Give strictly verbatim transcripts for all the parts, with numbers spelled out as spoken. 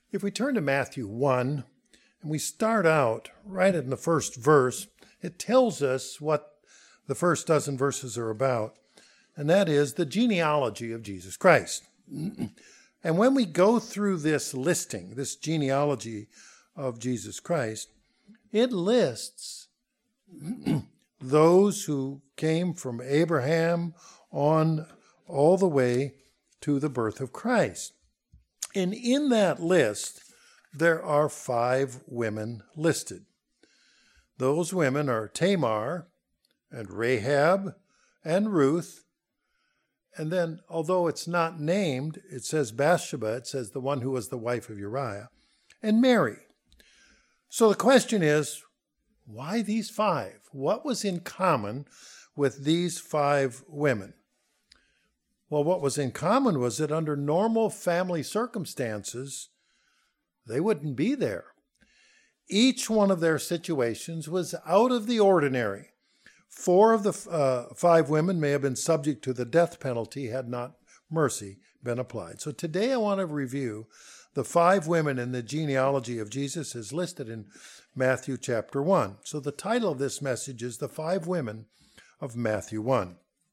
If we turn to Matthew one, and we start out right in the first verse, it tells us what the first dozen verses are about, and that is the genealogy of Jesus Christ. And when we go through this listing, this genealogy of Jesus Christ, it lists those who came from Abraham on all the way to the birth of Christ. And in that list, there are five women listed. Those women are Tamar and Rahab and Ruth. And then, although it's not named, it says Bathsheba, it says the one who was the wife of Uriah, and Mary. So the question is, why these five? What was in common with these five women? Well, what was in common was that under normal family circumstances, they wouldn't be there. Each one of their situations was out of the ordinary. Four of the uh, five women may have been subject to the death penalty had not mercy been applied. So today I want to review the five women in the genealogy of Jesus as listed in Matthew chapter one. So the title of this message is The Five Women of Matthew one.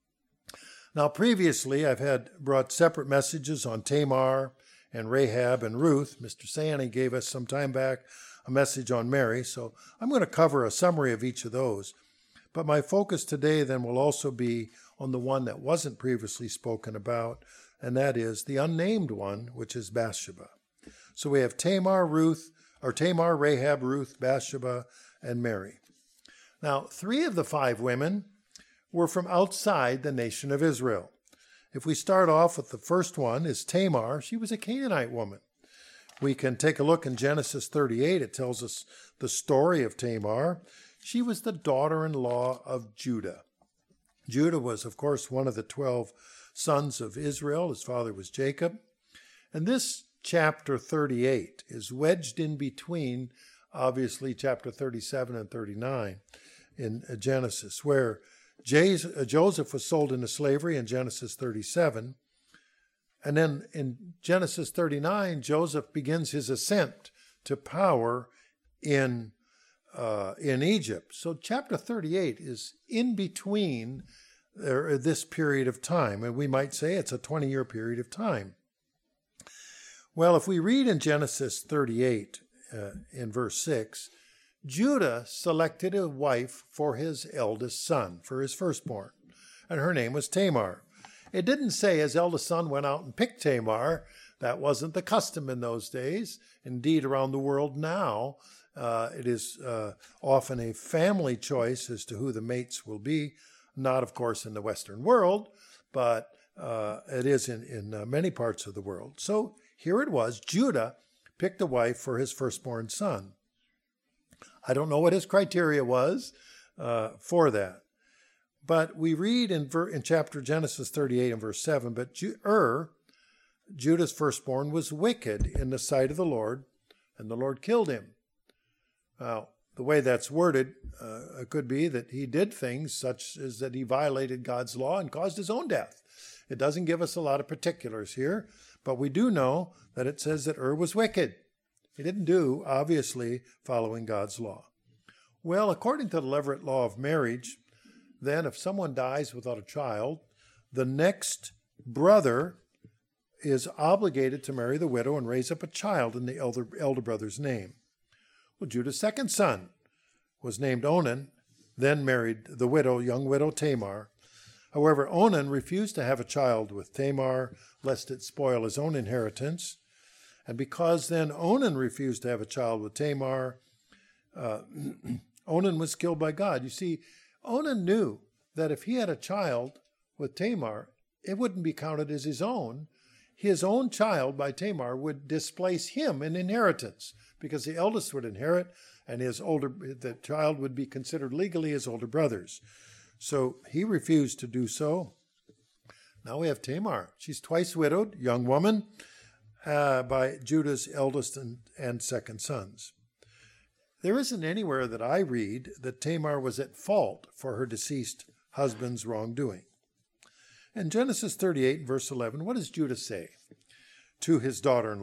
Now previously I've had brought separate messages on Tamar and Rahab and Ruth. Mister Sanny gave us some time back a message on Mary, so I'm going to cover a summary of each of those. But my focus today then will also be on the one that wasn't previously spoken about, and that is the unnamed one, which is Bathsheba. So we have Tamar, Ruth, or Tamar, Rahab, Ruth, Bathsheba, and Mary. Now, three of the five women were from outside the nation of Israel. If we start off with the first one, is Tamar. She was a Canaanite woman. We can take a look in Genesis thirty-eight. It tells us the story of Tamar. She was the daughter-in-law of Judah. Judah was, of course, one of the twelve sons of Israel. His father was Jacob. And this chapter thirty-eight is wedged in between, obviously, chapter thirty-seven and thirty-nine in Genesis, where Joseph was sold into slavery in Genesis thirty-seven. And then in Genesis thirty-nine, Joseph begins his ascent to power in uh, in Egypt. So chapter thirty-eight is in between uh, this period of time. And we might say it's a twenty-year period of time. Well, if we read in Genesis thirty-eight, uh, in verse six, Judah selected a wife for his eldest son, for his firstborn, and her name was Tamar. It didn't say his eldest son went out and picked Tamar. That wasn't the custom in those days. Indeed, around the world now, uh, it is uh, often a family choice as to who the mates will be. Not, of course, in the Western world, but uh, it is in, in uh, many parts of the world. So here it was, Judah picked a wife for his firstborn son. I don't know what his criteria was uh, for that. But we read in, ver- in chapter Genesis thirty-eight and verse seven, but Ju- Ur, Judah's firstborn, was wicked in the sight of the Lord, and the Lord killed him. Now, the way that's worded, uh, it could be that he did things such as that he violated God's law and caused his own death. It doesn't give us a lot of particulars here, but we do know that it says that Ur was wicked. He didn't do, obviously, following God's law. Well, according to the Levirate law of marriage, then if someone dies without a child, the next brother is obligated to marry the widow and raise up a child in the elder, elder brother's name. Well, Judah's second son was named Onan, then married the widow, young widow Tamar. However, Onan refused to have a child with Tamar, lest it spoil his own inheritance. And because then Onan refused to have a child with Tamar, uh, Onan was killed by God. You see, Onan knew that if he had a child with Tamar, it wouldn't be counted as his own. His own child by Tamar would displace him in inheritance because the eldest would inherit and his older, the child would be considered legally his older brother's. So he refused to do so. Now we have Tamar. She's twice widowed, young woman, uh, by Judah's eldest and, and second sons. There isn't anywhere that I read that Tamar was at fault for her deceased husband's wrongdoing. In Genesis thirty-eight, verse eleven, what does Judah say to his daughter-in-law?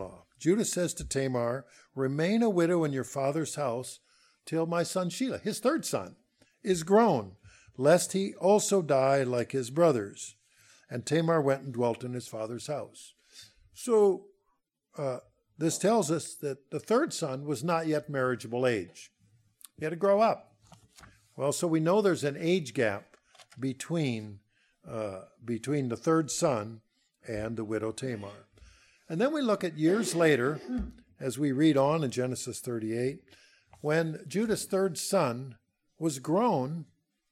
Judah says to Tamar, "Remain a widow in your father's house till my son Shelah," his third son, "is grown, lest he also die like his brothers." And Tamar went and dwelt in his father's house. So uh, this tells us that the third son was not yet marriageable age. He had to grow up. Well, so we know there's an age gap between uh, between the third son and the widow Tamar. And then we look at years later, as we read on in Genesis thirty-eight, when Judah's third son was grown,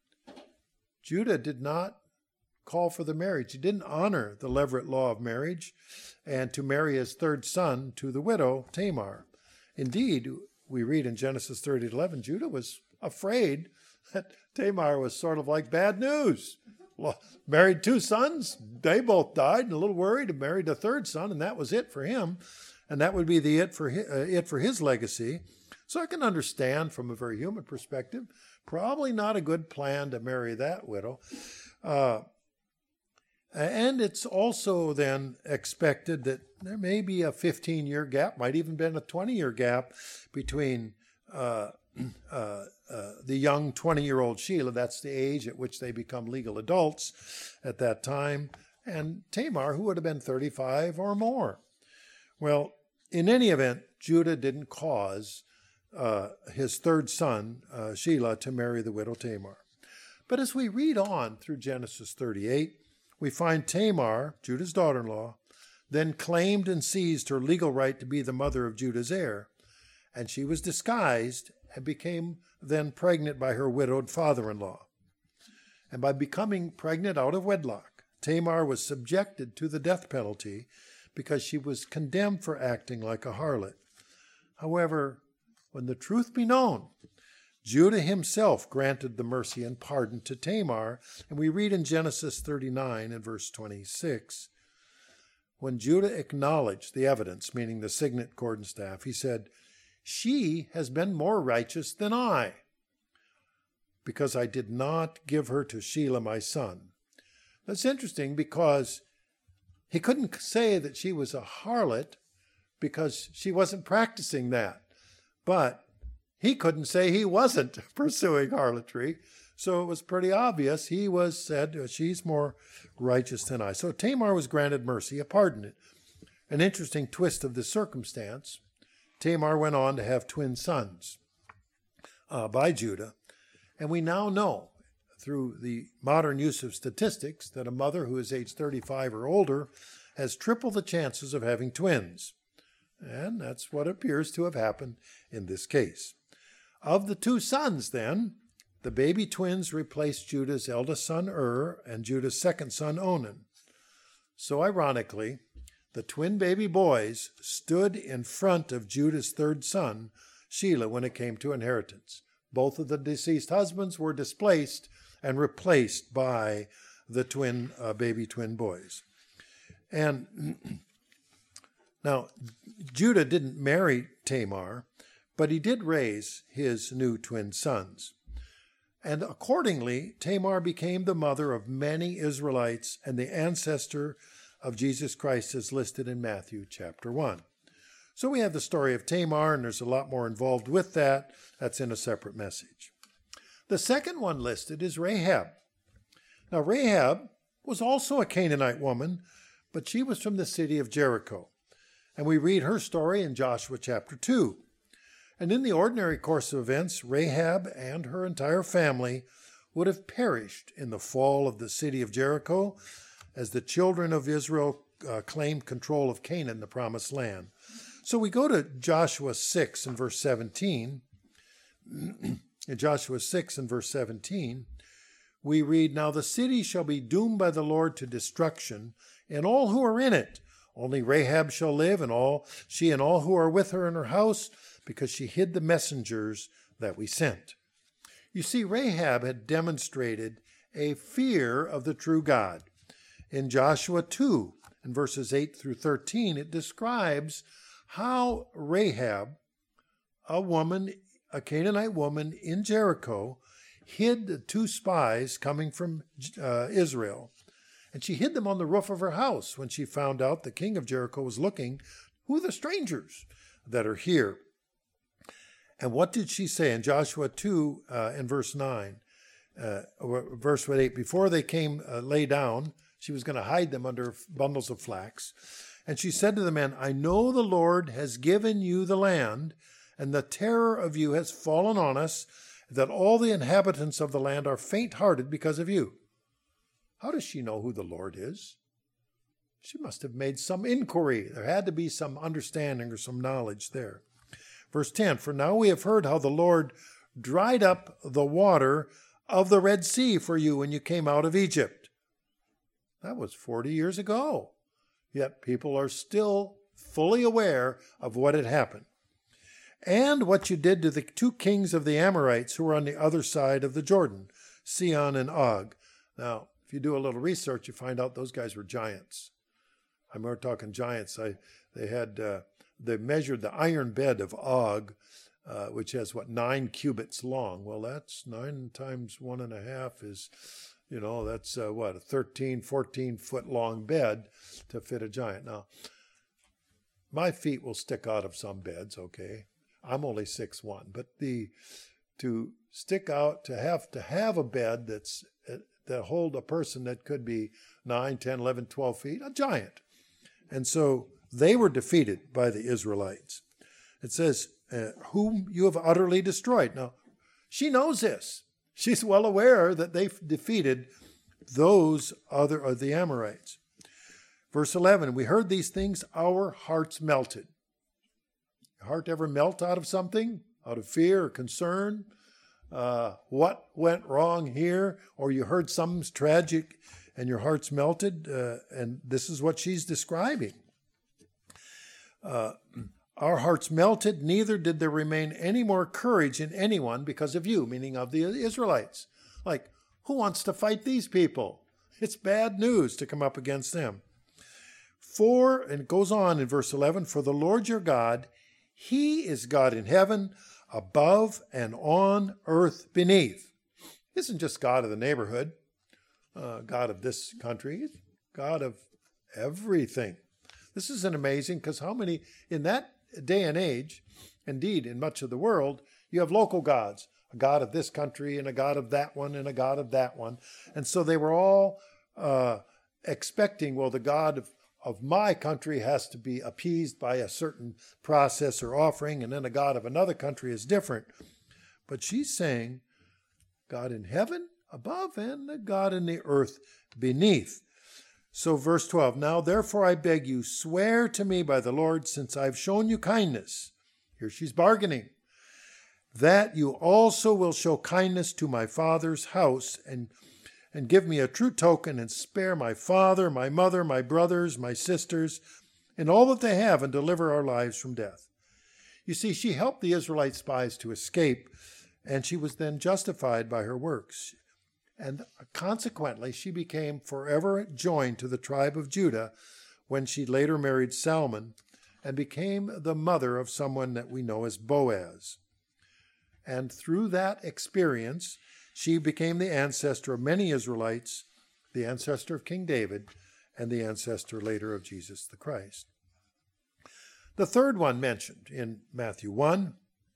Judah did not call for the marriage. He didn't honor the Levirate law of marriage and to marry his third son to the widow Tamar. Indeed, we read in Genesis thirty eleven, Judah was afraid that Tamar was sort of like bad news. Well, married two sons, they both died, and a little worried, and married a third son, and that was it for him. And that would be the it for his, uh, it for his legacy. So I can understand from a very human perspective, probably not a good plan to marry that widow. Uh, and it's also then expected that there may be a fifteen-year gap, might even been a twenty-year gap between uh, uh, uh, the young twenty-year-old Shelah, that's the age at which they become legal adults at that time, and Tamar, who would have been thirty-five or more. Well, in any event, Judah didn't cause uh, his third son, uh, Shelah, to marry the widow Tamar. But as we read on through Genesis thirty-eight, we find Tamar, Judah's daughter-in-law, then claimed and seized her legal right to be the mother of Judah's heir, and she was disguised and became then pregnant by her widowed father-in-law. And by becoming pregnant out of wedlock, Tamar was subjected to the death penalty because she was condemned for acting like a harlot. However, when the truth be known, Judah himself granted the mercy and pardon to Tamar, and we read in Genesis thirty-nine and verse twenty-six, when Judah acknowledged the evidence, meaning the signet, cord, and staff, he said, "She has been more righteous than I, because I did not give her to Shelah my son." That's interesting because he couldn't say that she was a harlot because she wasn't practicing that. But he couldn't say he wasn't pursuing harlotry. So it was pretty obvious. He was said, she's more righteous than I. So Tamar was granted mercy, a pardon. An interesting twist of this circumstance, Tamar went on to have twin sons uh, by Judah. And we now know through the modern use of statistics that a mother who is age thirty-five or older has triple the chances of having twins. And that's what appears to have happened in this case. Of the two sons, then, the baby twins replaced Judah's eldest son, Ur, and Judah's second son, Onan. So ironically, the twin baby boys stood in front of Judah's third son, Shelah, when it came to inheritance. Both of the deceased husbands were displaced and replaced by the twin uh, baby twin boys. And now, Judah didn't marry Tamar, but he did raise his new twin sons. And accordingly, Tamar became the mother of many Israelites and the ancestor of Jesus Christ as listed in Matthew chapter one. So we have the story of Tamar, and there's a lot more involved with that. That's in a separate message. The second one listed is Rahab. Now, Rahab was also a Canaanite woman, but she was from the city of Jericho. And we read her story in Joshua chapter two. And in the ordinary course of events, Rahab and her entire family would have perished in the fall of the city of Jericho as the children of Israel uh, claimed control of Canaan, the promised land. So we go to Joshua six and verse seventeen. In Joshua six and verse seventeen, we read, "Now the city shall be doomed by the Lord to destruction, and all who are in it. Only Rahab shall live, and all she and all who are with her in her house, because she hid the messengers that we sent." You see, Rahab had demonstrated a fear of the true God. In Joshua two, in verses eight through thirteen, it describes how Rahab, a woman, a Canaanite woman in Jericho, hid the two spies coming from uh, Israel. And she hid them on the roof of her house when she found out the king of Jericho was looking Who are the strangers that are here? And what did she say in Joshua two uh, in verse nine? Uh, verse eight, before they came uh, lay down, she was going to hide them under bundles of flax. And she said to the men, I know the Lord has given you the land, and the terror of you has fallen on us, that all the inhabitants of the land are faint-hearted because of you. How does she know who the Lord is? She must have made some inquiry. There had to be some understanding or some knowledge there. Verse ten, for now we have heard how the Lord dried up the water of the Red Sea for you when you came out of Egypt. That was forty years ago. Yet people are still fully aware of what had happened. And what you did to the two kings of the Amorites who were on the other side of the Jordan, Sihon and Og. Now, if you do a little research, you find out those guys were giants. I'm not talking giants. I, they had, uh, they measured the iron bed of Og, uh, which has, what, nine cubits long. Well, that's nine times one and a half is, you know, that's, uh, what, a thirteen, fourteen foot long bed to fit a giant. Now, my feet will stick out of some beds, okay? I'm only six one, but the to stick out, to have to have a bed that's that hold a person that could be nine, ten, eleven, twelve feet, a giant. And so they were defeated by the Israelites. It says, uh, whom you have utterly destroyed. Now, she knows this. She's well aware that they've defeated those other of the Amorites. Verse eleven, we heard these things, our hearts melted. Your heart ever melt out of something? Out of fear or concern? Uh, what went wrong here? Or you heard something's tragic and your heart's melted? Uh, and this is what she's describing. Uh, our hearts melted, neither did there remain any more courage in anyone because of you, meaning of the Israelites. Like, who wants to fight these people? It's bad news to come up against them. For, and it goes on in verse eleven, for the Lord your God, He is God in heaven, above and on earth beneath. He isn't just God of the neighborhood, uh, God of this country, He's God of everything. This is an amazing, because how many, in that day and age, indeed in much of the world, you have local gods, a God of this country and a God of that one and a God of that one. And so they were all uh, expecting, well, the God of of my country has to be appeased by a certain process or offering, and then a God of another country is different. But she's saying God in heaven above and the God in the earth beneath. So verse twelve, now therefore I beg you, swear to me by the Lord, since I've shown you kindness. Here she's bargaining. That you also will show kindness to my father's house and and give me a true token and spare my father, my mother, my brothers, my sisters, and all that they have, and deliver our lives from death. You see, she helped the Israelite spies to escape, and she was then justified by her works. And consequently, she became forever joined to the tribe of Judah when she later married Salmon and became the mother of someone that we know as Boaz. And through that experience, she became the ancestor of many Israelites, the ancestor of King David, and the ancestor later of Jesus the Christ. The third one mentioned in Matthew one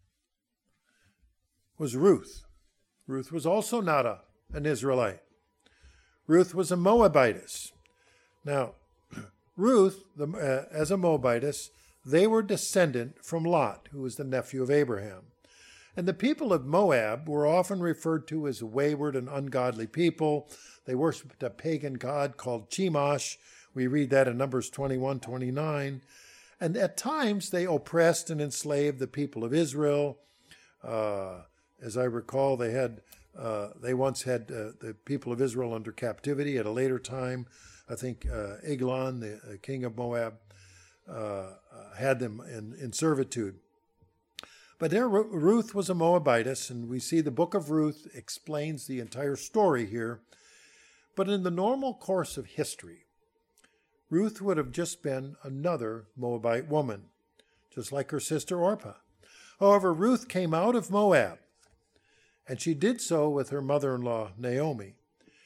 was Ruth. Ruth was also not a, an Israelite. Ruth was a Moabitess. Now, Ruth, the, uh, as a Moabitess, they were descendant from Lot, who was the nephew of Abraham. And the people of Moab were often referred to as wayward and ungodly people. They worshipped a pagan god called Chemosh. We read that in Numbers twenty-one, twenty-nine. And at times they oppressed and enslaved the people of Israel. Uh, as I recall, they had uh, they once had uh, the people of Israel under captivity. At a later time, I think uh, Eglon, the uh, king of Moab, uh, uh, had them in, in servitude. But there, Ruth was a Moabitess, and we see the book of Ruth explains the entire story here. But in the normal course of history, Ruth would have just been another Moabite woman, just like her sister Orpah. However, Ruth came out of Moab, and she did so with her mother-in-law Naomi.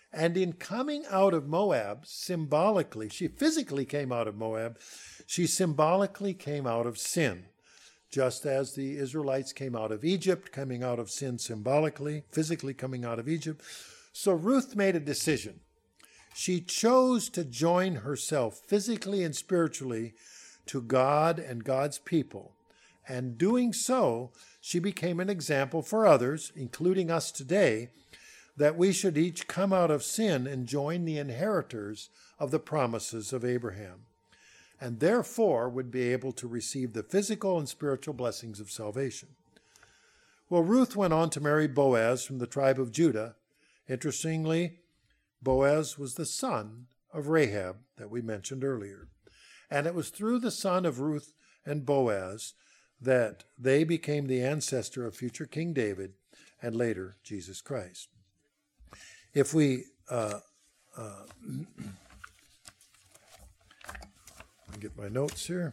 And in coming out of Moab, symbolically, she physically came out of Moab, she symbolically came out of sin. Just as the Israelites came out of Egypt, coming out of sin symbolically, physically coming out of Egypt. So Ruth made a decision. She chose to join herself physically and spiritually to God and God's people. And doing so, she became an example for others, including us today, that we should each come out of sin and join the inheritors of the promises of Abraham, and therefore would be able to receive the physical and spiritual blessings of salvation. Well, Ruth went on to marry Boaz from the tribe of Judah. Interestingly, Boaz was the son of Rahab that we mentioned earlier. And it was through the son of Ruth and Boaz that they became the ancestor of future King David and later Jesus Christ. If we uh, uh, let me get my notes here.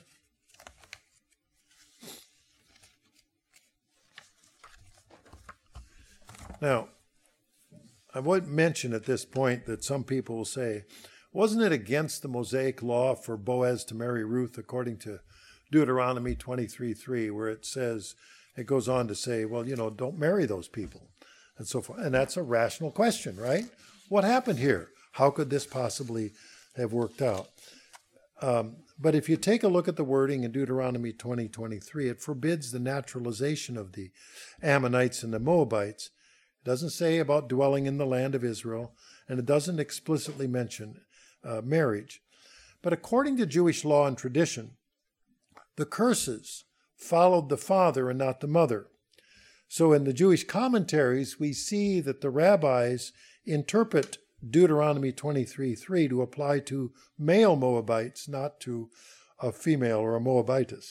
Now, I would mention at this point that some people will say, wasn't it against the Mosaic law for Boaz to marry Ruth according to Deuteronomy twenty-three three, where it says, it goes on to say, well, you know, don't marry those people and so forth. And that's a rational question, right? What happened here? How could this possibly have worked out? Um, but if you take a look at the wording in Deuteronomy twenty twenty-three, it forbids the naturalization of the Ammonites and the Moabites. It doesn't say about dwelling in the land of Israel, and it doesn't explicitly mention uh, marriage. But according to Jewish law and tradition, the curses followed the father and not the mother. So in the Jewish commentaries, we see that the rabbis interpret Deuteronomy twenty-three three to apply to male Moabites, not to a female or a Moabitess.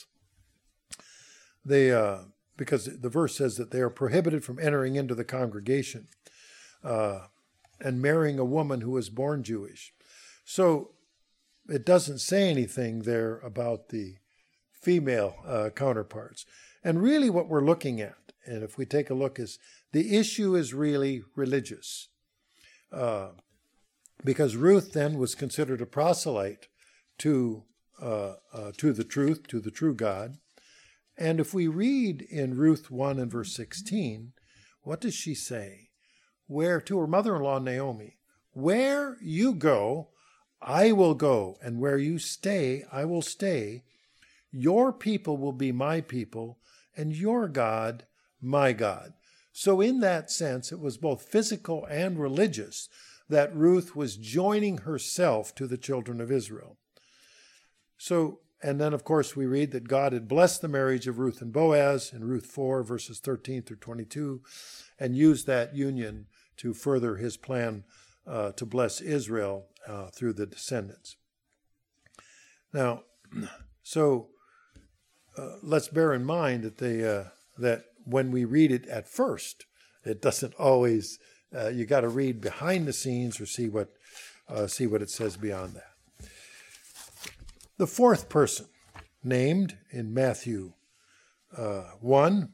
They, uh, because the verse says that they are prohibited from entering into the congregation uh, and marrying a woman who was born Jewish. So it doesn't say anything there about the female uh, counterparts. And really what we're looking at, and if we take a look, is the issue is really religious. Uh, because Ruth then was considered a proselyte to uh, uh, to the truth, to the true God. And if we read in Ruth one and verse sixteen, what does she say? Where, to her mother-in-law Naomi, where you go, I will go, and where you stay, I will stay. Your people will be my people, and your God, my God. So in that sense, it was both physical and religious that Ruth was joining herself to the children of Israel. So, and then of course we read that God had blessed the marriage of Ruth and Boaz in Ruth four, verses thirteen through twenty-two, and used that union to further his plan uh, to bless Israel uh, through the descendants. Now, so uh, let's bear in mind that they uh, that when we read it at first, it doesn't always. Uh, you got to read behind the scenes or see what uh, see what it says beyond that. The fourth person named in Matthew uh, one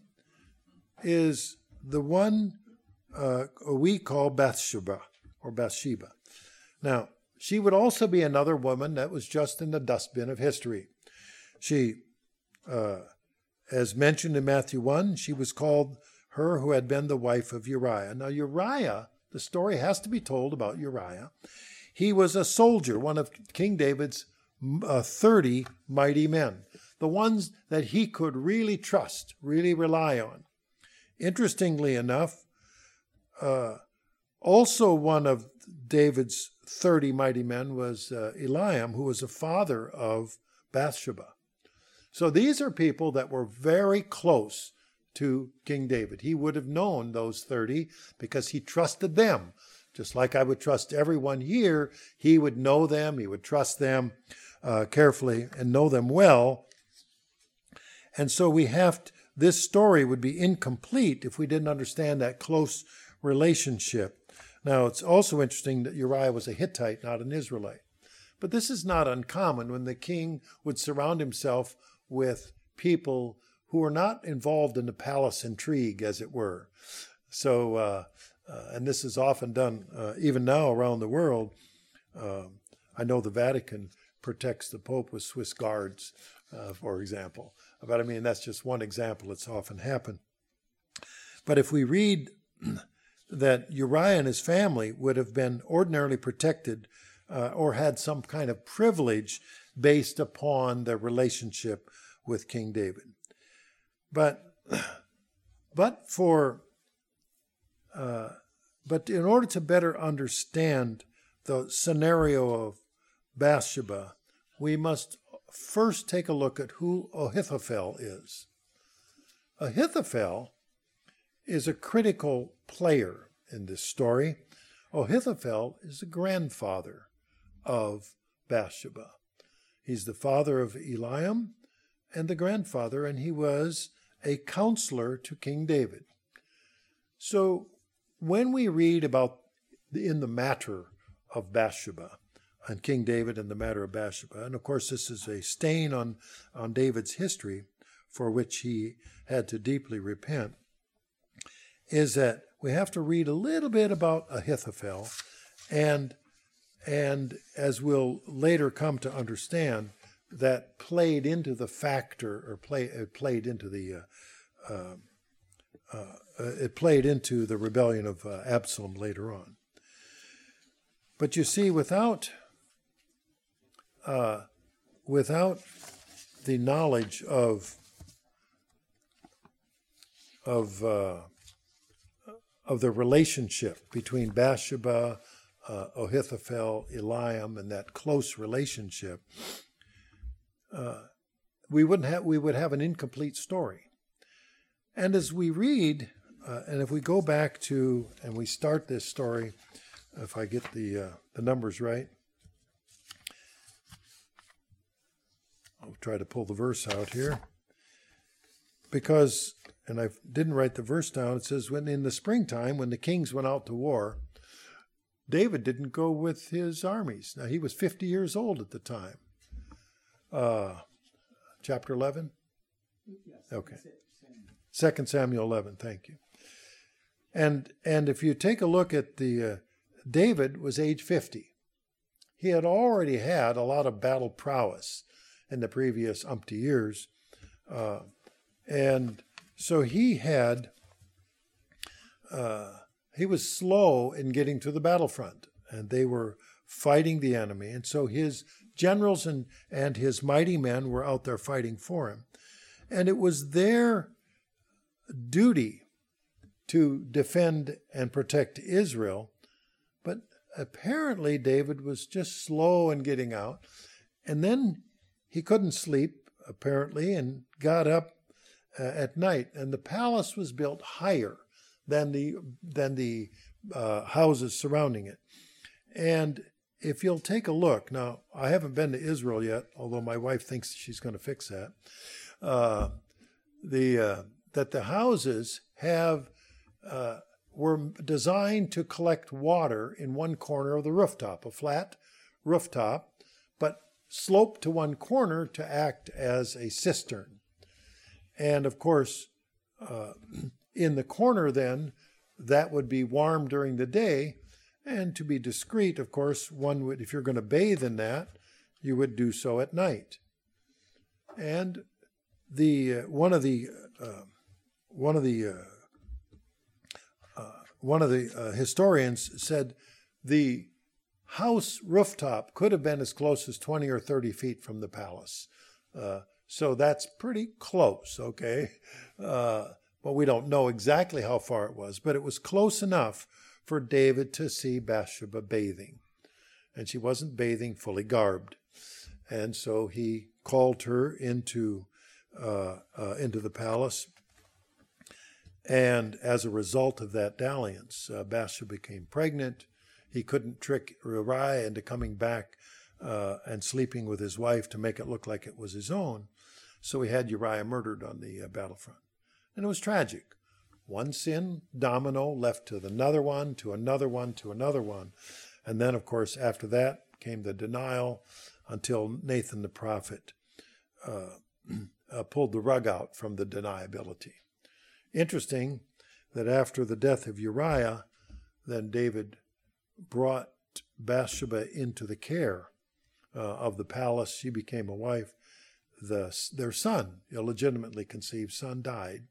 is the one uh, we call Bathsheba or Bathsheba. Now, she would also be another woman that was just in the dustbin of history. She, uh, as mentioned in Matthew one, she was called her who had been the wife of Uriah. Now, Uriah, the story has to be told about Uriah. He was a soldier, one of King David's uh, thirty mighty men, the ones that he could really trust, really rely on. Interestingly enough, uh, also one of David's thirty mighty men was uh, Eliam, who was the father of Bathsheba. So these are people that were very close to King David. He would have known those thirty because he trusted them. Just like I would trust everyone here, he would know them, he would trust them uh, carefully and know them well. And so we have to, this story would be incomplete if we didn't understand that close relationship. Now, it's also interesting that Uriah was a Hittite, not an Israelite. But this is not uncommon when the king would surround himself with people who are not involved in the palace intrigue, as it were. So, uh, uh, and this is often done uh, even now around the world. Uh, I know the Vatican protects the Pope with Swiss guards, uh, for example. But I mean, that's just one example. It's often happened. But if we read that Uriah and his family would have been ordinarily protected uh, or had some kind of privilege based upon their relationship with King David. But, but for, uh, but in order to better understand the scenario of Bathsheba, we must first take a look at who Ahithophel is. Ahithophel is a critical player in this story. Ahithophel is the grandfather of Bathsheba. He's the father of Eliam and the grandfather, and he was a counselor to King David. So when we read about in the matter of Bathsheba and King David and the matter of Bathsheba, and of course this is a stain on, on David's history for which he had to deeply repent, is that we have to read a little bit about Ahithophel, and and as we'll later come to understand, that played into the factor, or play it played into the uh, uh, uh, it played into the rebellion of uh, Absalom later on. But you see, without uh, without the knowledge of of uh, of the relationship between Bathsheba, uh, Ahithophel, Eliam, and that close relationship, uh, we wouldn't have we would have an incomplete story. And as we read, uh, and if we go back to and we start this story, if I get the uh, the numbers right, I'll try to pull the verse out here, because. And I didn't write the verse down. It says, when in the springtime, when the kings went out to war, David didn't go with his armies. Now, he was fifty years old at the time. Uh, chapter eleven? Yes. Okay. Second Samuel eleven, thank you. And and if you take a look at the, uh, David was age fifty. He had already had a lot of battle prowess in the previous umpty years. Uh, and So he had, uh, he was slow in getting to the battlefront, and they were fighting the enemy. And so his generals and, and his mighty men were out there fighting for him. And it was their duty to defend and protect Israel. But apparently David was just slow in getting out. And then he couldn't sleep, apparently, and got up Uh, at night, and the palace was built higher than the than the uh, houses surrounding it. And if you'll take a look, now I haven't been to Israel yet, although my wife thinks she's going to fix that. Uh, the uh, that the houses have uh, were designed to collect water in one corner of the rooftop, a flat rooftop, but sloped to one corner to act as a cistern. And of course, uh, in the corner then, that would be warm during the day. And to be discreet, of course, one would, if you're going to bathe in that, you would do so at night. And the uh, one of the uh, one of the uh, uh, one of the uh, historians said the house rooftop could have been as close as twenty or thirty feet from the palace. Uh, So that's pretty close, okay? Uh, but we don't know exactly how far it was, but it was close enough for David to see Bathsheba bathing. And she wasn't bathing fully garbed. And so he called her into, uh, uh, into the palace. And as a result of that dalliance, uh, Bathsheba became pregnant. He couldn't trick Uriah into coming back uh, and sleeping with his wife to make it look like it was his own. So he had Uriah murdered on the uh, battlefront. And it was tragic. One sin domino left to another one, to another one, to another one. And then, of course, after that came the denial until Nathan the prophet uh, uh, pulled the rug out from the deniability. Interesting that after the death of Uriah, then David brought Bathsheba into the care uh, of the palace. She became a wife. The, their son, illegitimately conceived son, died.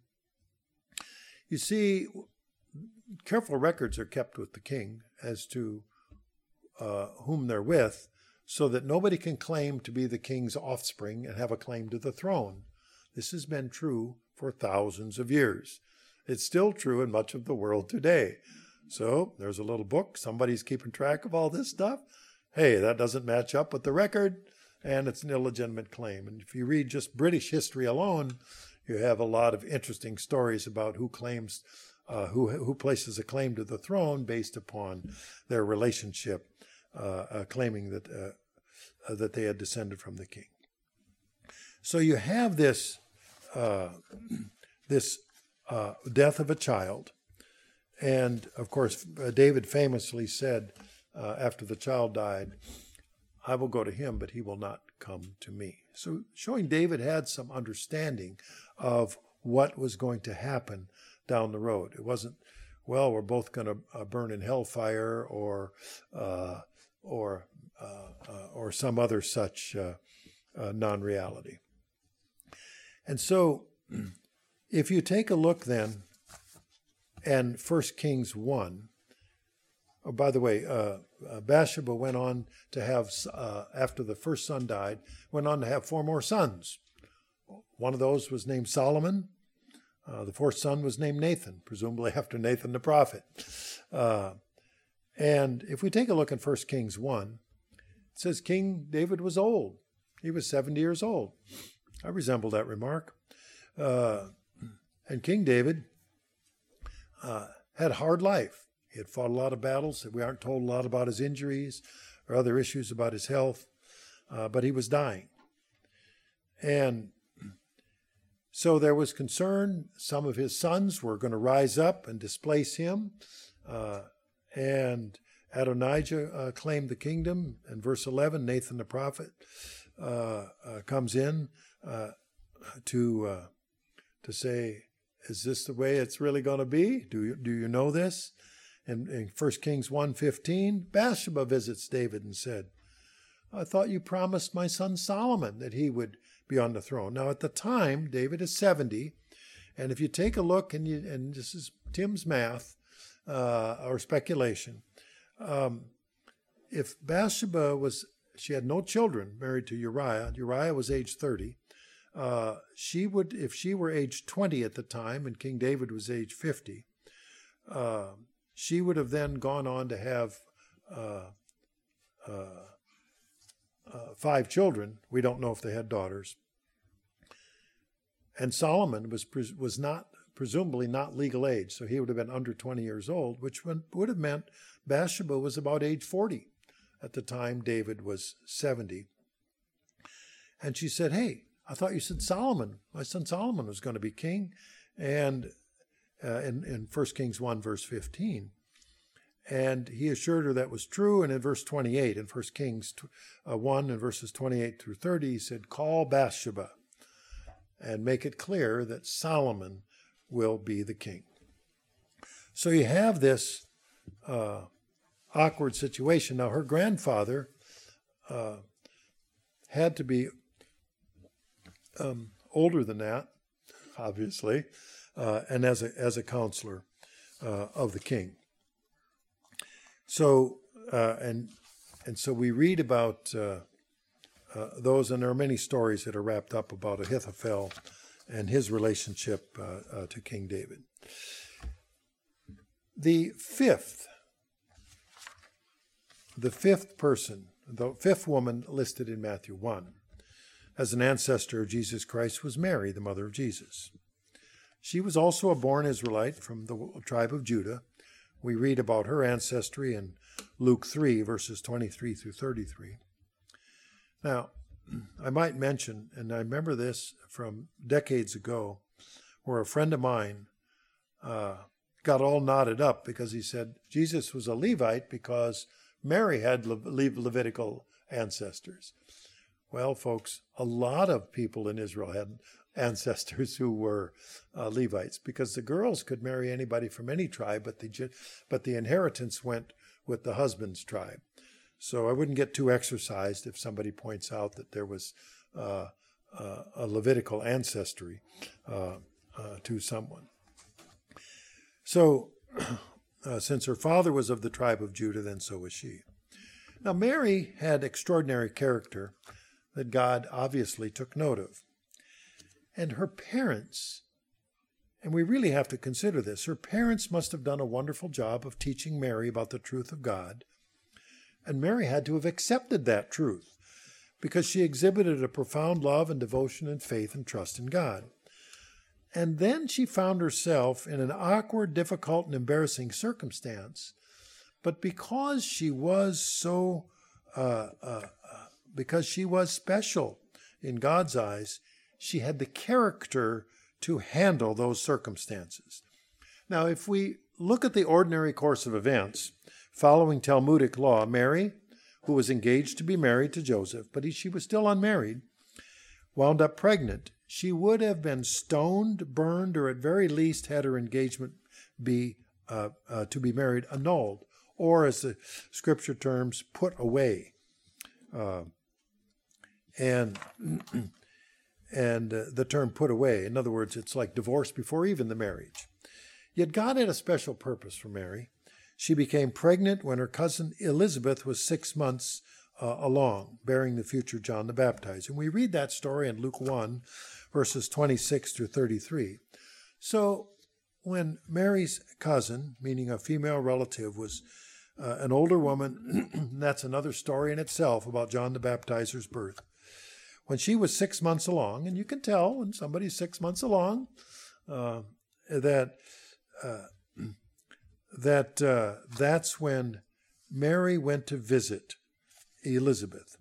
You see, careful records are kept with the king as to uh, whom they're with, so that nobody can claim to be the king's offspring and have a claim to the throne. This has been true for thousands of years. It's still true in much of the world today. So there's a little book. Somebody's keeping track of all this stuff. Hey, that doesn't match up with the record, and it's an illegitimate claim. And if you read just British history alone, you have a lot of interesting stories about who claims, uh, who who places a claim to the throne based upon their relationship, uh, uh, claiming that uh, uh, that they had descended from the king. So you have this uh, this uh, death of a child, and of course uh, David famously said uh, after the child died, "I will go to him, but he will not come to me." So showing David had some understanding of what was going to happen down the road. It wasn't, well, we're both going to uh, burn in hellfire or uh, or uh, uh, or some other such uh, uh, non-reality. And so if you take a look then in First Kings one, oh, by the way, uh, uh, Bathsheba went on to have, uh, after the first son died, went on to have four more sons. One of those was named Solomon. Uh, the fourth son was named Nathan, presumably after Nathan the prophet. Uh, and if we take a look in First Kings one, it says King David was old. He was seventy years old. I resemble that remark. Uh, and King David uh, had a hard life. He had fought a lot of battles. We aren't told a lot about his injuries or other issues about his health, uh, but he was dying. And so there was concern. Some of his sons were going to rise up and displace him. Uh, and Adonijah uh, claimed the kingdom. In verse eleven, Nathan the prophet uh, uh, comes in uh, to uh, to say, "Is this the way it's really going to be? Do you, do you know this?" And in First Kings one fifteen, Bathsheba visits David and said, "I thought you promised my son Solomon that he would be on the throne." Now, at the time, David is seventy. And if you take a look, and, you, and this is Tim's math uh, or speculation, um, if Bathsheba was, she had no children, married to Uriah, Uriah was age thirty, uh, she would, if she were age twenty at the time and King David was age fifty, uh, she would have then gone on to have uh, uh, uh, five children. We don't know if they had daughters. And Solomon was pres- was not, presumably not legal age, so he would have been under twenty years old, which would have meant Bathsheba was about age forty at the time David was seventy. And she said, "Hey, I thought you said Solomon, my son Solomon was going to be king." And uh, in, in First Kings one, verse fifteen. And he assured her that was true. And in verse twenty-eight, in First Kings uh, one, and verses twenty-eight through thirty, he said, "Call Bathsheba and make it clear that Solomon will be the king." So you have this uh, awkward situation. Now, her grandfather uh, had to be um, older than that, obviously, uh, and as a as a counselor uh, of the king. So uh, and and so we read about uh, uh, those, and there are many stories that are wrapped up about Ahithophel and his relationship uh, uh, to King David. The fifth, the fifth person, the fifth woman listed in Matthew one as an ancestor of Jesus Christ was Mary, the mother of Jesus. She was also a born Israelite from the tribe of Judah. We read about her ancestry in Luke three, verses twenty-three through thirty-three. Now, I might mention, and I remember this from decades ago, where a friend of mine uh, got all knotted up because he said Jesus was a Levite because Mary had Le- Le- Levitical ancestors. Well, folks, a lot of people in Israel had ancestors who were uh, Levites, because the girls could marry anybody from any tribe, but the but the inheritance went with the husband's tribe. So I wouldn't get too exercised if somebody points out that there was uh, uh, a Levitical ancestry uh, uh, to someone. So uh, since her father was of the tribe of Judah, then so was she. Now Mary had extraordinary character that God obviously took note of. And her parents, and we really have to consider this, her parents must have done a wonderful job of teaching Mary about the truth of God. And Mary had to have accepted that truth because she exhibited a profound love and devotion and faith and trust in God. And then she found herself in an awkward, difficult, and embarrassing circumstance. But because she was so, uh, uh, uh, because she was special in God's eyes, she had the character to handle those circumstances. Now, if we look at the ordinary course of events, following Talmudic law, Mary, who was engaged to be married to Joseph, but he, she was still unmarried, wound up pregnant. She would have been stoned, burned, or at very least had her engagement be uh, uh, to be married annulled, or as the scripture terms, put away. Uh, and and uh, the term put away, in other words, it's like divorce before even the marriage. Yet God had a special purpose for Mary. She became pregnant when her cousin Elizabeth was six months uh, along, bearing the future John the Baptizer. And we read that story in Luke one, verses twenty-six through thirty-three. So when Mary's cousin, meaning a female relative, was uh, an older woman, that's another story in itself about John the Baptizer's birth. When she was six months along, and you can tell when somebody's six months along, uh, that uh, that uh, that's when Mary went to visit Elizabeth.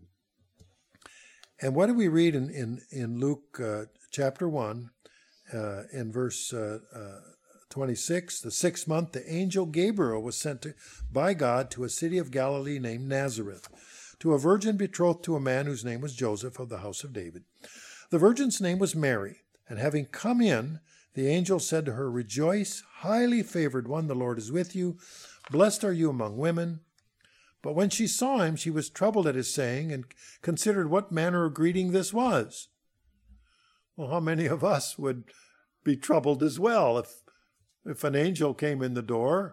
And what do we read in, in, in Luke uh, chapter one, uh, in verse uh, uh, twenty-six? The sixth month, the angel Gabriel was sent to, by God to a city of Galilee named Nazareth, to a virgin betrothed to a man whose name was Joseph of the house of David. The virgin's name was Mary, and having come in, the angel said to her, "Rejoice, highly favored one, the Lord is with you. Blessed are you among women." But when she saw him, she was troubled at his saying and considered what manner of greeting this was. Well, how many of us would be troubled as well if, if an angel came in the door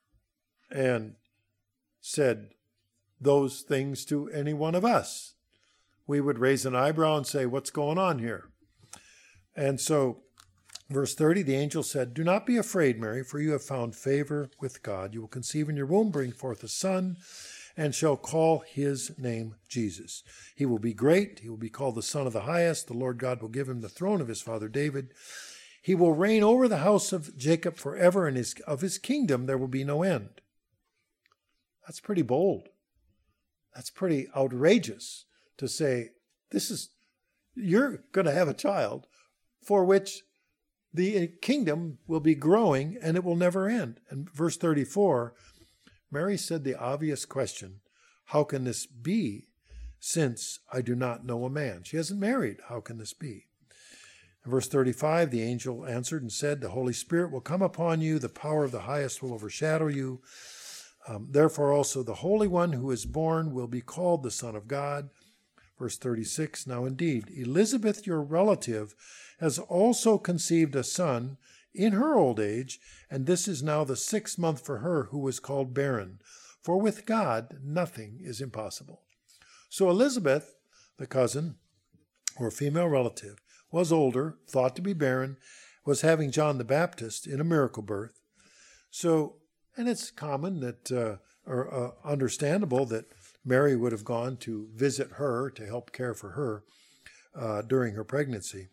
and said those things to any one of us? We would raise an eyebrow and say, "What's going on here?" And so, verse thirty, the angel said, "Do not be afraid, Mary, for you have found favor with God. You will conceive in your womb, bring forth a son, and shall call his name Jesus. He will be great. He will be called the Son of the Highest. The Lord God will give him the throne of his father David. He will reign over the house of Jacob forever, and his, of his kingdom there will be no end." That's pretty bold. That's pretty outrageous to say, this is, you're going to have a child for which the kingdom will be growing and it will never end. And verse thirty-four, Mary said the obvious question, "How can this be, since I do not know a man?" She hasn't married. How can this be? In verse thirty-five, the angel answered and said, "The Holy Spirit will come upon you. The power of the highest will overshadow you. Um, therefore also the Holy One who is born will be called the Son of God." Verse thirty-six, "Now indeed, Elizabeth, your relative, has also conceived a son in her old age, and this is now the sixth month for her who was called barren. For with God nothing is impossible." So Elizabeth, the cousin, or female relative, was older, thought to be barren, was having John the Baptist in a miracle birth. So, and it's common that, uh, or uh, understandable that Mary would have gone to visit her to help care for her uh, during her pregnancy.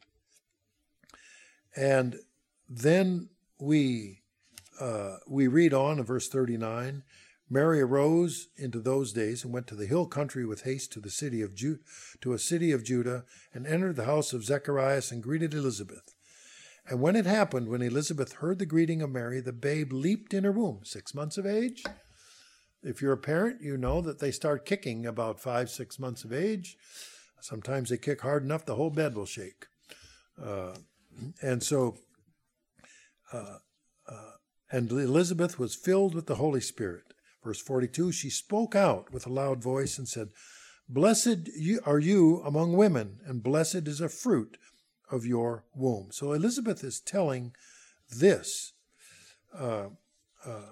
And then we uh, we read on in verse thirty-nine, "Mary arose into those days and went to the hill country with haste to the city of Ju- to a city of Judah, and entered the house of Zacharias and greeted Elizabeth. And when it happened, when Elizabeth heard the greeting of Mary, the babe leaped in her womb." Six months of age. If you're a parent, you know that they start kicking about five, six months of age. Sometimes they kick hard enough the whole bed will shake. Uh, and so, uh, uh, and Elizabeth was filled with the Holy Spirit. Verse forty-two, she spoke out with a loud voice and said, "Blessed are you among women, and blessed is the fruit of your womb." So Elizabeth is telling this uh, uh,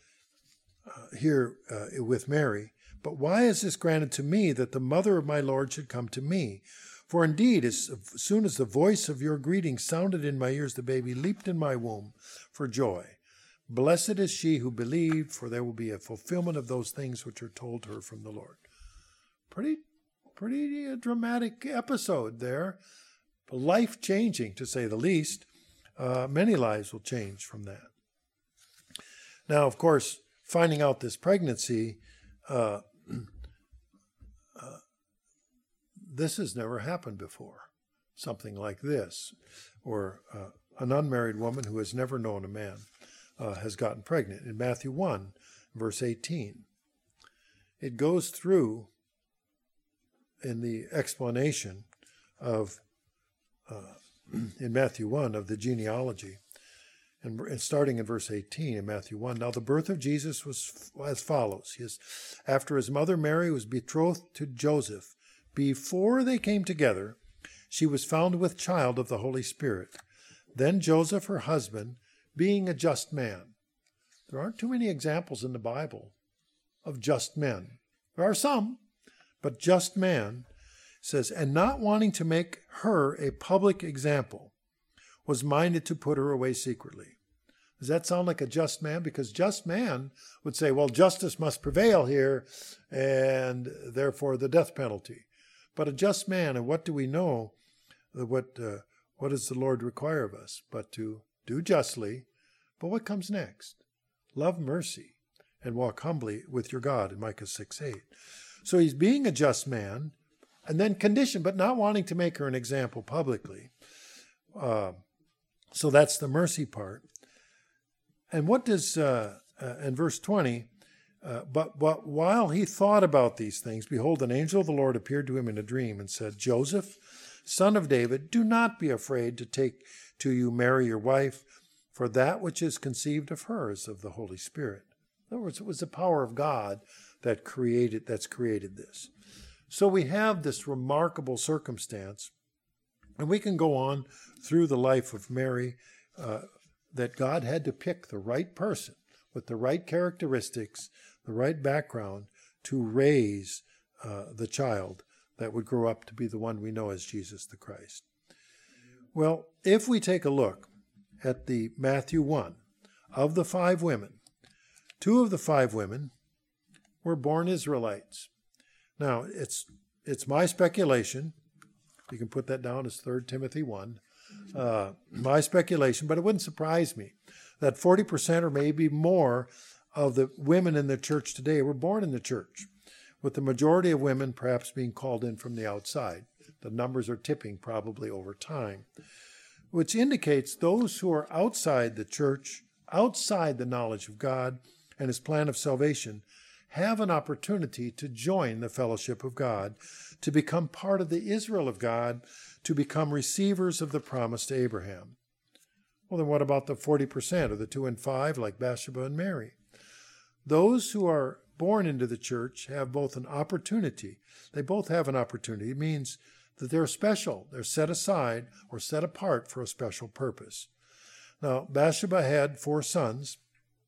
uh, here uh, with Mary. "But why is this granted to me, that the mother of my Lord should come to me? For indeed, as soon as the voice of your greeting sounded in my ears, the baby leaped in my womb for joy. Blessed is she who believed, for there will be a fulfillment of those things which are told her from the Lord." Pretty, pretty uh, dramatic episode there. Life-changing, to say the least. Uh, many lives will change from that. Now, of course, finding out this pregnancy, uh, uh, this has never happened before. Something like this, or uh, an unmarried woman who has never known a man uh, has gotten pregnant. In Matthew one, verse eighteen, it goes through in the explanation of, uh, in Matthew one, of the genealogy, and, and starting in verse eighteen in Matthew one. "Now the birth of Jesus was as follows. His, after his mother Mary was betrothed to Joseph, before they came together, she was found with child of the Holy Spirit. Then Joseph, her husband, being a just man." There aren't too many examples in the Bible of just men. There are some, but just man, says, "and not wanting to make her a public example, was minded to put her away secretly." Does that sound like a just man? Because just man would say, well, justice must prevail here, and therefore the death penalty. But a just man, and what do we know? What uh, what does the Lord require of us? But to do justly. But what comes next? Love mercy and walk humbly with your God, in Micah six eight. So he's being a just man, and then conditioned, but not wanting to make her an example publicly. Uh, so that's the mercy part. And what does, uh, uh, in verse twenty, Uh, but, but while he thought about these things, behold, an angel of the Lord appeared to him in a dream and said, "Joseph, son of David, do not be afraid to take to you Mary your wife, for that which is conceived of her is of the Holy Spirit." In other words, it was the power of God that created that's created this. So we have this remarkable circumstance, and we can go on through the life of Mary, uh, that God had to pick the right person with the right characteristics, the right background, to raise uh, the child that would grow up to be the one we know as Jesus the Christ. Well, if we take a look at the Matthew one, of the five women, two of the five women were born Israelites. Now, it's it's my speculation. You can put that down as Third Timothy one. Uh, my speculation, but it wouldn't surprise me that forty percent or maybe more of the women in the church today were born in the church, with the majority of women perhaps being called in from the outside. The numbers are tipping probably over time, which indicates those who are outside the church, outside the knowledge of God and his plan of salvation, have an opportunity to join the fellowship of God, to become part of the Israel of God, to become receivers of the promise to Abraham. Well, then what about the forty percent, or the two and five, like Bathsheba and Mary? Those who are born into the church have both an opportunity. They both have an opportunity. It means that they're special. They're set aside or set apart for a special purpose. Now, Bathsheba had four sons,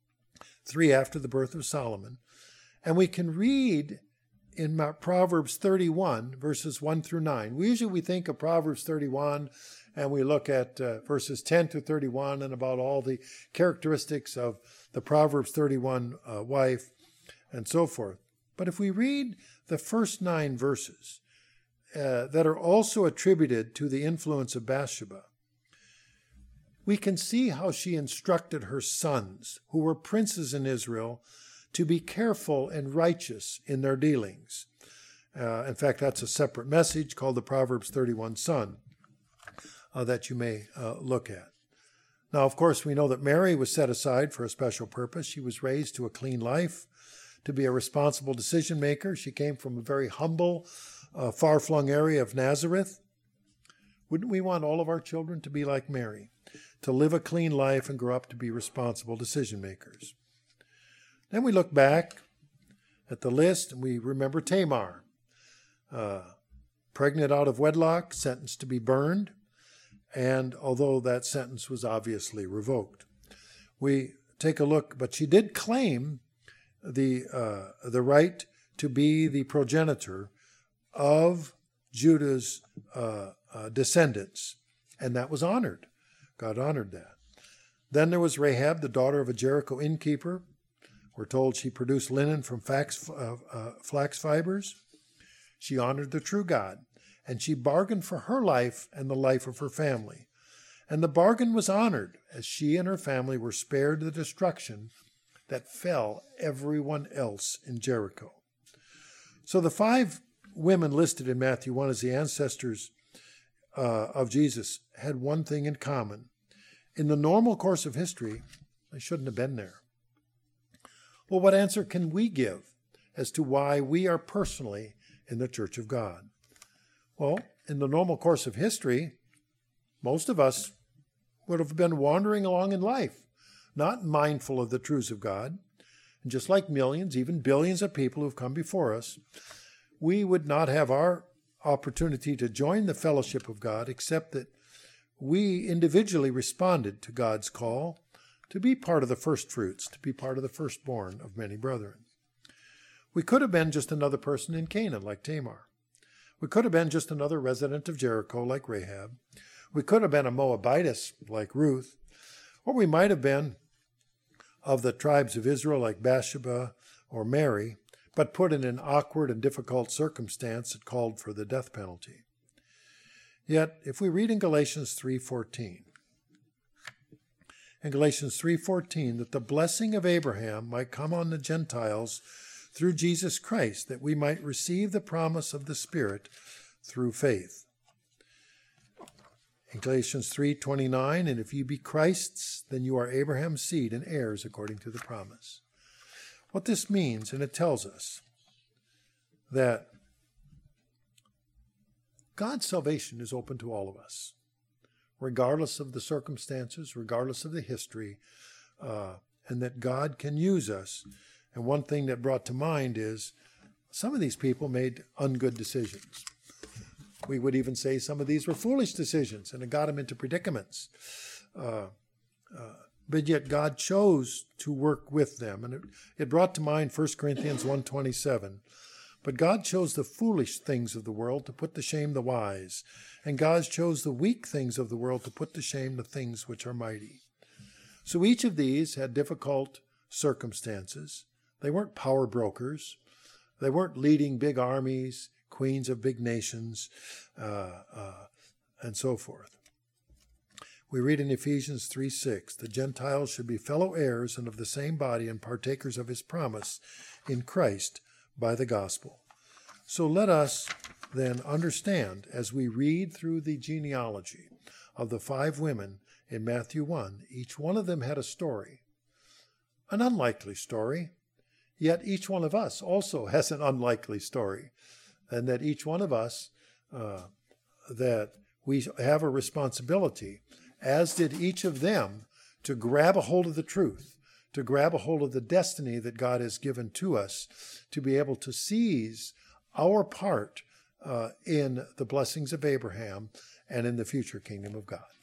three after the birth of Solomon. And we can read in Proverbs thirty-one, verses one through nine. We usually we think of Proverbs thirty-one, and we look at uh, verses ten to thirty-one and about all the characteristics of the Proverbs thirty-one uh, wife and so forth. But if we read the first nine verses uh, that are also attributed to the influence of Bathsheba, we can see how she instructed her sons, who were princes in Israel, to be careful and righteous in their dealings. Uh, in fact, that's a separate message called the Proverbs thirty-one Son uh, that you may uh, look at. Now, of course, we know that Mary was set aside for a special purpose. She was raised to a clean life, to be a responsible decision maker. She came from a very humble, uh, far-flung area of Nazareth, Wouldn't we want all of our children to be like Mary, to live a clean life and grow up to be responsible decision makers? Then we look back at the list and we remember Tamar, uh, pregnant out of wedlock, sentenced to be burned, and although that sentence was obviously revoked. We take a look, but she did claim the uh, the right to be the progenitor of Judah's uh, uh, descendants, and that was honored. God honored that. Then there was Rahab, the daughter of a Jericho innkeeper. We're told she produced linen from flax, uh, uh, flax fibers. She honored the true God, and she bargained for her life and the life of her family. And the bargain was honored, as she and her family were spared the destruction that fell everyone else in Jericho. So the five women listed in Matthew one as the ancestors uh, of Jesus had one thing in common. In the normal course of history, they shouldn't have been there. Well, what answer can we give as to why we are personally in the Church of God? Well, in the normal course of history, most of us would have been wandering along in life, not mindful of the truths of God. And just like millions, even billions of people who have come before us, we would not have our opportunity to join the fellowship of God except that we individually responded to God's call to be part of the first fruits, to be part of the firstborn of many brethren. We could have been just another person in Canaan like Tamar. We could have been just another resident of Jericho like Rahab. We could have been a Moabitess like Ruth. Or we might have been of the tribes of Israel like Bathsheba or Mary, but put in an awkward and difficult circumstance that called for the death penalty. Yet, if we read in Galatians three fourteen, in Galatians three fourteen, that the blessing of Abraham might come on the Gentiles through Jesus Christ, that we might receive the promise of the Spirit through faith. In Galatians three twenty-nine, and if you be Christ's, then you are Abraham's seed and heirs according to the promise. What this means, and it tells us that God's salvation is open to all of us, regardless of the circumstances, regardless of the history, uh, and that God can use us. And one thing that brought to mind is some of these people made ungood decisions. We would even say some of these were foolish decisions, and it got them into predicaments. Uh, uh, but yet God chose to work with them. And it, it brought to mind First Corinthians one twenty-seven. But God chose the foolish things of the world to put to shame the wise. And God chose the weak things of the world to put to shame the things which are mighty. So each of these had difficult circumstances. They weren't power brokers. They weren't leading big armies, queens of big nations, uh, uh, and so forth. We read in Ephesians three six, the Gentiles should be fellow heirs and of the same body and partakers of his promise in Christ by the gospel. So let us then understand, as we read through the genealogy of the five women in Matthew one, each one of them had a story, an unlikely story, yet each one of us also has an unlikely story, and that each one of us, uh, that we have a responsibility, as did each of them, to grab a hold of the truth, to grab a hold of the destiny that God has given to us, to be able to seize our part uh, in the blessings of Abraham and in the future kingdom of God.